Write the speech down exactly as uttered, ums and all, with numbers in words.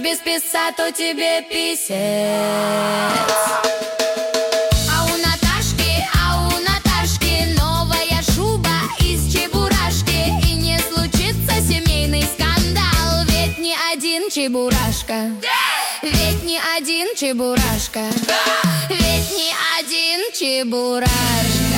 без писа, то тебе писец. А у Наташки, а у Наташки новая шуба из чебурашки. И не случится семейный скандал, ведь не один чебурашка. Ведь не один чебурашка. Ведь не один чебурашка.